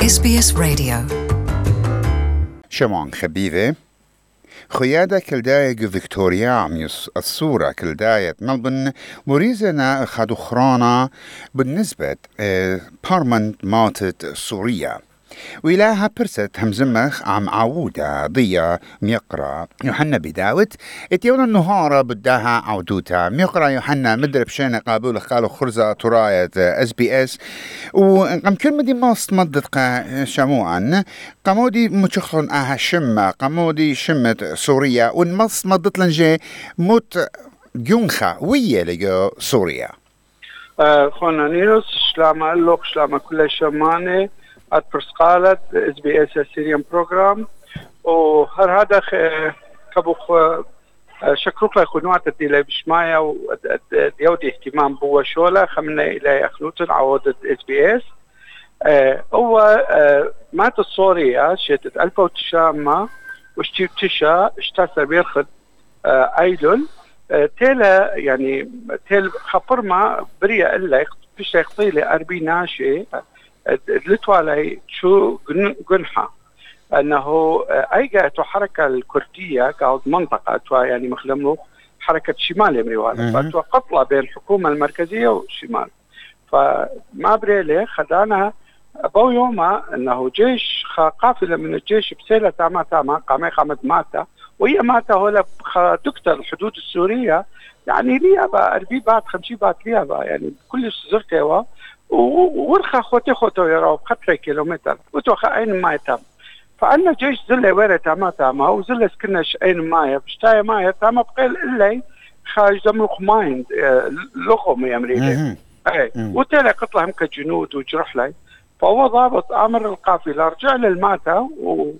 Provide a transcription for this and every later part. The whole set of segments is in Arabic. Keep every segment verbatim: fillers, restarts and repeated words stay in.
إس بي إس راديو. شمعون خبيبة خيادة كالداية فيكتوريا عميس الصورة كالداية ملبن مريزنا خدو خرانا بالنسبة اه بارمنت ماتت سوريا وإلها برست همزمخ عم عودة ضيا ميقرا يوحنا بداوت اتيونا النهارة بداها عودوتا ميقرا يوحنا مدرب شينا قابول خالو خرزة تراية اس بي اس وقام كل مدي ماست مددقا شموعا قامودي متشخلن اها شمة قامودي شمة سوريا ونمص مدد لنجي موت جونخا ويا لجو سوريا خونا نيروس شلاما اللوق شلاما كل شمانه at persqalat S B S Syrian program وهر هذا كبو شكروك لخنوات الديلة بشمايا وديودي اهتمام بوا شولا خمنا إلى أخنوتن عودة S B S هو مات الصورية شتت ألفا وتشامة وشتيب تشا اشتاسر بيرخد أيدل تيلا يعني تيل خبر ما بريا إلا فيش يخطيلي أربي ناشي لتوالي شو جنحة أنه أيجا حركة الكردية كأو منطقة يعني مخلمه حركة شمال أمريكا فتوقطلا بين الحكومة المركزية والشمال فما بريلي خدانا أبو يوما أنه جيش قافلة من الجيش بسيلة تاما تاما قامي قامت ماتا وهي ماتا هولا دكتور الحدود السورية يعني ليابا أربي بات خمسي بات ليابا يعني كل زرتوا ورخا خوتي خوتو يراو بخطرة كيلومتر وتوخا أين ما يتم فأنا جيش زلة ويرة تاما تاما وزلة سكنش أين مايا بشتايا مايا تاما بقيل إلي خارج دمرق مايند لغم يا أمريكا أي وتالي قطلة هم كجنود وجرح لي فهو ضابط أمر القافلة رجع للماتا و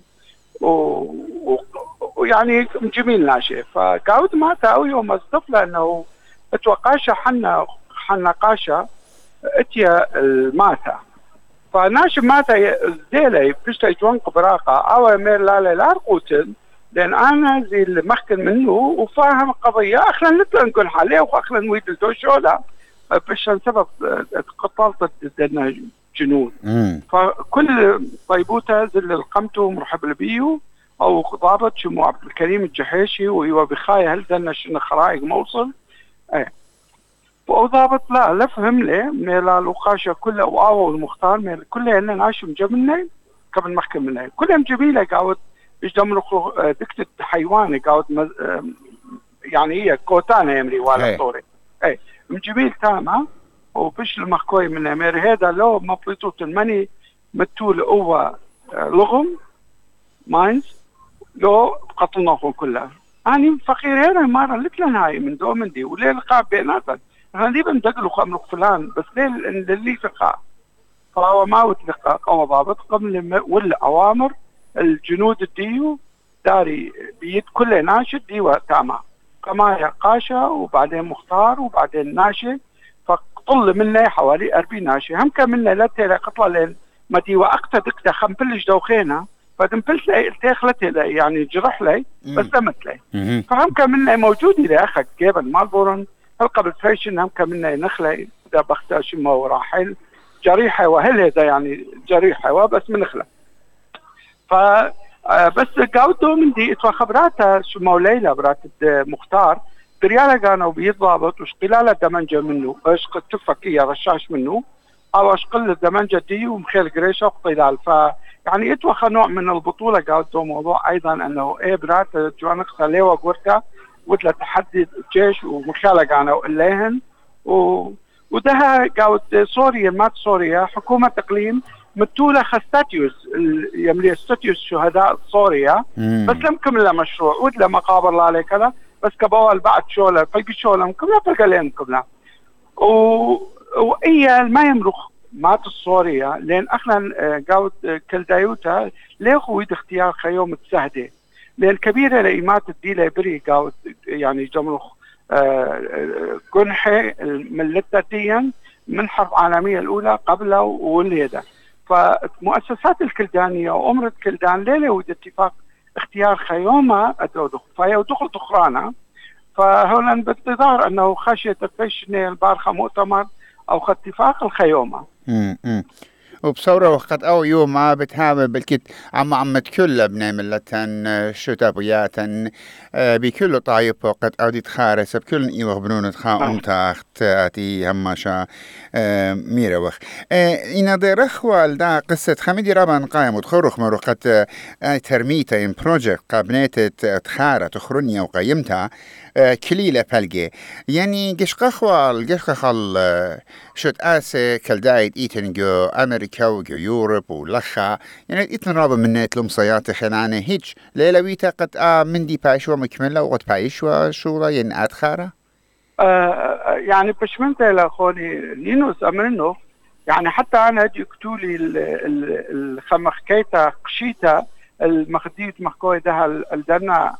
ويعني و... جميل ناشئ فقاود ماتا أو يوم أصدف لأنه اتوقاشا حنا حنا قاشا اتيا الماتا فناشب ماتا زيلي بشتا يتوانق براقة او امير لالي لارقوتن لان انا زي المخكن منه وفاهم القضية اخلا نطلع نكون حاليه واخلا نويد الدوشولا بشان سبب قطالة دنا جنود فكل طيبوتا زل القمتو مرحب لبيو او ضابط شمو عبد الكريم الجحيشي ويوا بخاية هل دنا شنو خرائق موصل ايه وضابط لا لفهم لي ميلا لوقاشة كله وآوه المختار ميلا كله إننا ناشم جبني قبل محكم مني كلهم جميلة قاود يجدمروا دكتة حيواني قاود مز... يعني هي كوتانا يمري والا صوري اي مجبيل تاما وبش المخكوي من امير هذا لو مبلطوة المني متول قوة لغم ماينز لو قتلناهم كلها أنا فقير هنا مرة لتلن هاي من دو من دي وليه لقاء بيناتك هذي بندقلوا خمرق فلان بس ليه اللي فقاء فهو ما وتلقى قوة ضابط قبل ولا أوامر الجنود الديو داري بيد كل ناشد ديوة تاما كما قاشة وبعدين مختار وبعدين ناشد فطل منه حوالي أربعين ناشد هم كملنا لتلا قطلة لين ما ديوة أكتر دكتة خمبلش دوخينا فدمبلت لي التاخلت لي يعني جرح لي بس دمت لي فهم كملنا موجود إلى أخذ جبل مالبورن قبل فيشن هم كملنا نخلة إذا بختاش ما وراحل جريحة وهل هذا يعني جريحة وبس من نخلة فبس قاودوا من دي اتوا خبراتها شو موليلة برات مختار بريالة كانوا بيضابط وش قلالة دمنجة منه ايش قد تفكية رشاش منه او ايش قل الدمنجة دي ومخيل قريشة وقتلال ف يعني اتوخى نوع من البطولة قاودوا موضوع ايضا انه ايه برات جوانقصة ليوة قورتا ودلا تحدي الجيش ومخالة كانوا إليهن و... وده قاود سوريا مات سوريا حكومة تقليم متولة خستاتيوس يملي ستاتيوس شهداء سوريا بس لم كمل مشروع ودلا مقابر الله عليه كذا بس كبوال بعد شولة فلقي شولة مكملة فلقى لين مكملة و... وإيا ما يمرخ مات السوريا لين أخلا قاود كالدايوتا ليخو يد اختيار خيوم السهدة لأن كبيرة لإيمات الديلة بري قاود يعني جمرخ جنحة ملتة ديا من حرب عالمية الأولى قبله واللي هذا فمؤسسات الكلدانية وأمرة كلدان ليلة ود اتفاق اختيار خيومة فهي دخل تخرانا فهنا بانتظار أنه خشية الفشن البارخة مؤتمر أو اتفاق الخيومة. امم وبصورة وقت أو يوم ما بتهاول بالكت عم عمت كل ابن ملتن شتابياتن بكل طايب وقت أو دي تخارس بكل إيوه بنون تخا أمتاخت أتي هماشا ميرا وخ إنا دي رخوال دا قصة خميدي رابان قايم وتخرخ مروقت ترميتا إن بروجيكت قابنيت تخارة تخرنيا وقايمتها كليلة بلقي يعني قش قخوال قش قخال شد آسي كالدايد إيتن جو أمريكا وجو يوروب ولخا يعني إيتن رابا منيت لهم صياتي خنانة هيج ليلة ويتا قد آه من دي بايشوا مكملة وقد بايشوا شورا ين أدخارة آه يعني بشمنت لأخوني نينوس أمرنو يعني حتى أنا جيكتولي الخمخكيتا قشيتا المخديت مخكوي ده الدنا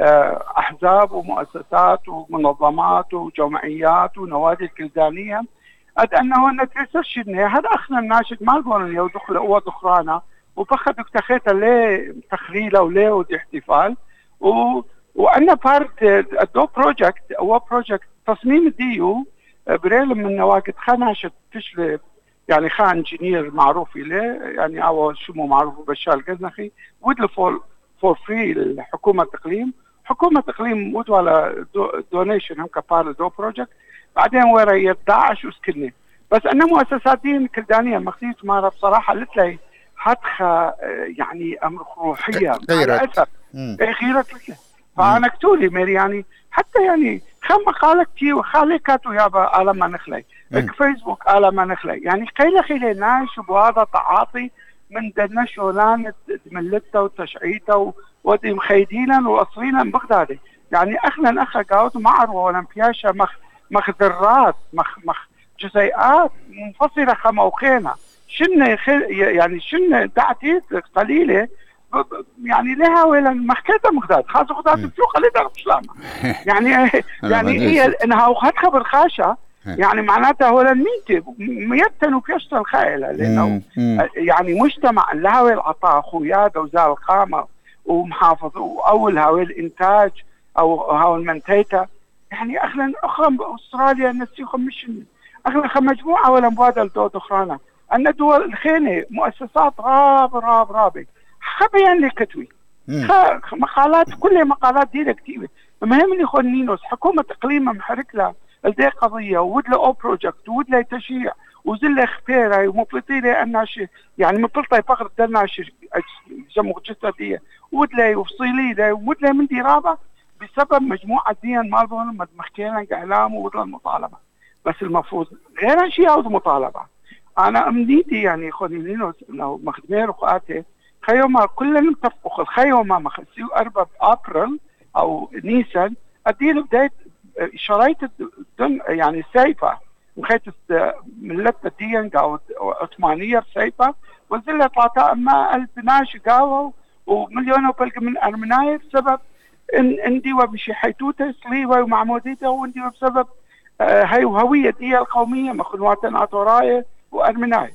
أحزاب ومؤسسات ومنظمات وجمعيات ونوادي الكلدانية أد أنه نترسش إنه هذا أخنا الناشد ما القول يو دخل أو دخرانا وفخد اكتخيتا ليه تخليلة وليه ودي احتفال و وأنا بارت الدو بروجكت أو بروجكت تصميم ديو بريل من نواقد خناشد تشلي يعني خان انجينير معروف له يعني أو شو معروف بشار القزنخي ودل فور فور فري الحكومة التقليم حكومة تقليم ودو على دونيشن هم كبار دو بروجكت بعدين ورا يدعش وسكني بس أنا مؤسساتين كلدانية مخصيص ما بصراحة قلت لي حتخة يعني أمر روحية غيرت غيرت لك فأنا كتولي ميري يعني حتى يعني خم قالك تي وخالي كاتو يابا على ما نخلي فيسبوك على ما نخلي يعني قيل خيلي ناش بهذا تعاطي من دنا شولان ملته وتشعيته ودي مخيدينا واصلينا بغدادي يعني اخنا اخا قاوت معرو اولمبياشا مخ مخدرات مخ مخ جزيئات منفصله خموقينا شن يعني شن دعتي قليله يعني لها ولا مخكته مغداد خاصه غداد بسوق اللي تعرف شلون يعني يعني هي انها وخد خبر خاشه يعني معناتها هو الميتة ميتن وكيشتن خائلة لأنه يعني مجتمع الهوى العطاء خوياد وزال القامة ومحافظ وأول هوى الإنتاج أو هوى المنتيتا يعني أخلا أخرى أستراليا نسيخم مش أخلا خم مجموعة ولا مبادل دو دخرانا أن دول الخينة مؤسسات راب راب رابي خبيا لي كتوي مقالات كل مقالات دي كتيبة المهم اللي يخون نينوس حكومة إقليمها محرك لها لدي قضية وود له أو بروجكت وود له تشيع وزل له اختياري ومفلطي له أنها شيء يعني مفلطي فقط دلنا شيء جمع جسدية وود له وفصيلي له وود له من دي رابع بسبب مجموعة ديان مالبون مخكينا إعلام وود له المطالبة بس المفروض غير شيء أو مطالبة أنا أمنيتي يعني خوني لينوس إنه مخدمي رقعاتي خيوما كلنا نتفق الخيوما مخسيو أربعة أبريل أو نيسان أديله بداية شرايط الدن يعني سيفة مخيط ملت الدين قاو عثمانية سيفة وزلة طاطا أما البناش قاو ومليون وبلق من أرمناية بسبب إن إندي وبشي حيتوته سليوة ومعموديته وإندي بسبب هاي وهوية دي القومية مخنواتنا عطوراية وأرمناية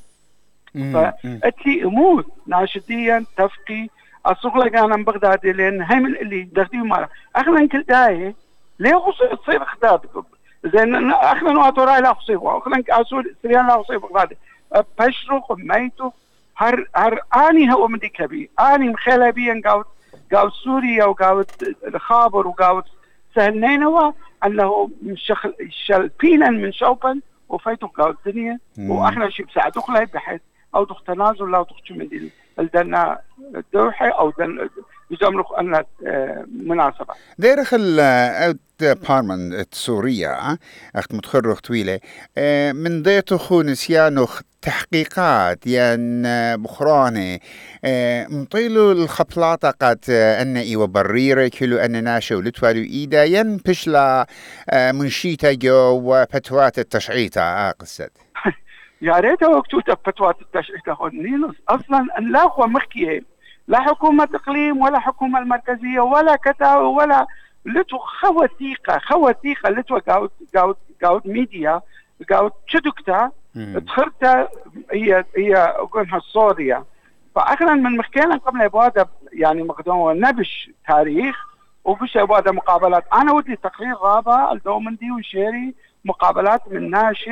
فأتلي أمور ناشديا تفقي الصغلة كان بغداد لأن هاي من اللي دخديهم معنا أخلا كل داية ليه تصير خداد زين اخنا نواتو راي لا خصيب اخنا اسود سريان لا خصيب غادي بشرق ميتو هر هر اني هو مدي كبي اني مخلبيا قاوت قاوت سوريا وقاوت الخابر وقاوت سهلنينوا انه شخل شلبينا من شوبن وفايتو قاوت الدنيا واحنا شي بساعدوك لا بحيث او دخ تنازل لا دخ من الدنا الدوحي او دن يجمرخ أن مناسبة. ديرخ ال بارمن سوريا أخت متخرج طويلة من ضيته خو نسيانخ تحقيقات ين بخرانة مطيلو الخبلاطة قد أن إيوة بريرة كيلو أن ناشو لتوالو إيدا ين بشلا منشيتا جو وفتوات التشعيطة قصد. يا ريت وقتوتا فتوات التشعيطة خود نينوس أصلا أن لا هو مخكيه لا حكومة إقليم ولا حكومة المركزية ولا كتا ولا لتو خوثيقة خوثيقة لتو قاوت قاوت قاوت ميديا قاوت شدكتا دخلتا هي هي قلنا سوريا فأخلا من مخكينا قبل يبوادا يعني مقدمة نبش تاريخ وبش يبوادا مقابلات أنا ودي تقرير غابة الدومندي وشيري مقابلات من ناشي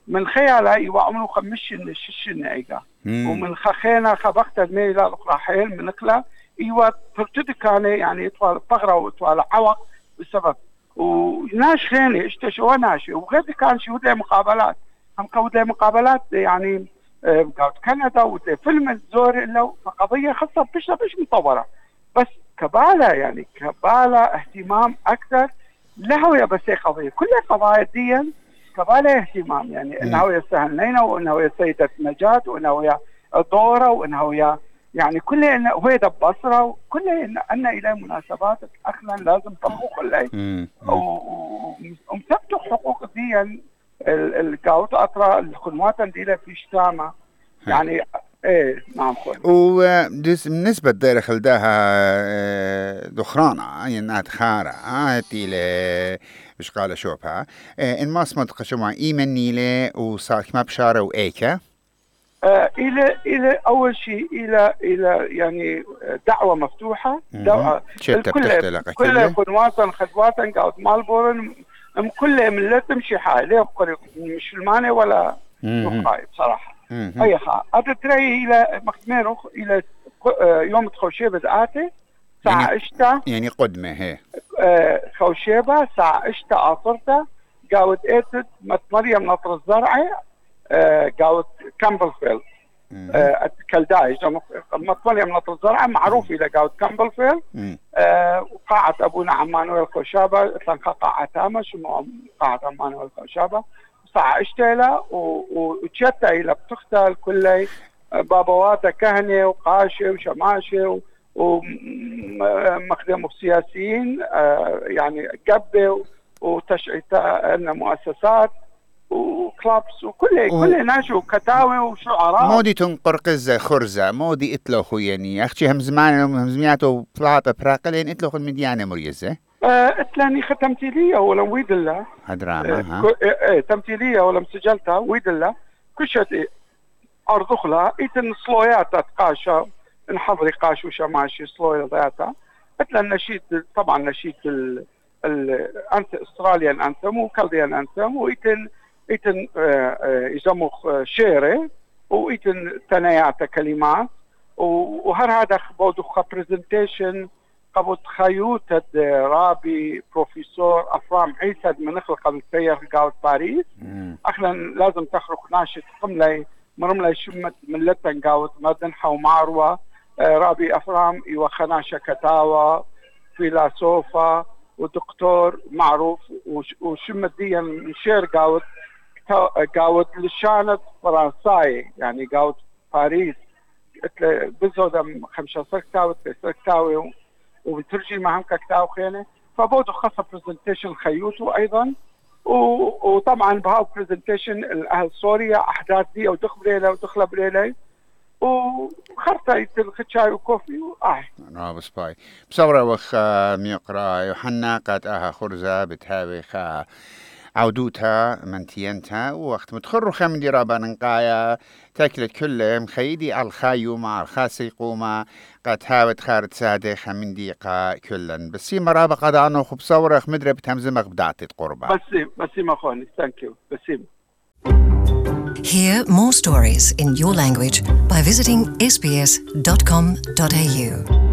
من خيالها يوا عمره خمشن الششن ايقا ومن خخينا خبقت الميلة الأخرى حيل من نقلة ايوا ترتدي كان يعني يطوال طغرة ويطوال عوق بسبب وناش خيني اشتشوا ناشي وغير كان شي ودي مقابلات هم كودي مقابلات يعني قاعد كندا ودي فيلم الزور له فقضية خاصة بش بش مطورة بس كبالة يعني كبالة اهتمام أكثر له يا بس قضية كل قضايا دي كبالة اهتمام يعني انه هي سهلنينا وانه هي سيدة نجاة وانه هي دورة وانه هي يعني كل انه هي بصرة وكل ان ان الى مناسبات اخلا لازم تحقق لي ومثبتوا حقوق دي القاوت اطرا الخدمات دي في شتامة يعني ايه نعم خوي وبالنسبة لدير خلدها دخرانة يعني خارة هاتي ل مش قال شوبها إن ما اسمه تقشمع إيمن نيلة وصارك ما بشارة وإيكا آه إلى إلى أول شيء إلى إلى يعني دعوة مفتوحة دعوة كل كل قنوات خدوات قاعد مالبورن كل من تمشي حاله مش الماني ولا نقاي بصراحة أي حاجة أتتري إلى مختميرخ إلى يوم خوشيبة آتي ساعة يعني إشتا يعني قدمة هي آه خوشيبة ساعة إشتا عصرتا قاود إيتت مت مريم نطر الزرعي آه قاود كامبلفيل آه كالدايج مت مريم نطر الزرعي معروف إلى قاود كامبلفيل آه وقاعة أبونا عمانويل خوشابة تنقى قاعة تامة شنو قاعة عمانويل خوشابة ساعة اشتيلا وتشتا إلى بتختل كلي بابواتا كهنة وقاشة وشماشة ومخدموا سياسيين يعني قبة وتشعيتا مؤسسات وكلابس وكل كل ناس وكتاوي وشعراء مودي تنقر قزة خرزة مودي اتلوخو يعني أختي هم زمان هم زمياتو بلاطة براقلين اتلوخو المديانة مريزة اتلاني ختمتيلية ولا ويد الله هدراما ها ايه تمثيلية ولا مسجلتها ويد الله كل شيء أرضخلها إيتن صلويات تقاشا نحضري قاش وشماشي صلوية ذاتها مثل النشيد طبعا نشيد ال الأنت أستراليان أنثم وكالديان أنثم وإيتن إيتن يسموه شيري وإيتن تنايات كلمات وهر هذا بودخ برزنتيشن قبض خيوتة رابي بروفيسور أفرام عيسى من نخلق السير قاوة باريس أخلا لازم تخرق ناشط قملي مرملي شمت من لتن قاوة مدنحة ومعروة رابي أفرام يوخناشا كتاوة فيلاسوفا ودكتور معروف وشمت دي من شير قاوة قاوة لشانة فرنساي يعني قاوة باريس بزودة خمسة سكتاوة سكتاوة وبترجي معهم ككتاو خيانة فبودو خاصة برزنتيشن خيوتو أيضا وطبعا بهاو برزنتيشن الأهل سوريا أحداث دي ودخل بريلي ودخل بريلي وخرطة يتل خدشاي وكوفي وآه أنا بس باي بصورة وخ ميقرا يوحنا قد آها خرزة بتهاوي خا عودوتها منتينتها ووقت متخرو خم دي رابا ننقايا تاكلت كله مخيدي على الخايو مع الخاسي قوما قد هاوت خارت سادة خمين ديقا كلن بس سيما رابا قد عنو خب صورة خمدرة بتهمزمك بدعتي قربة بسيم بسيم أخواني thank you بسيم. Hear more stories in your language by visiting s b s dot com dot a u.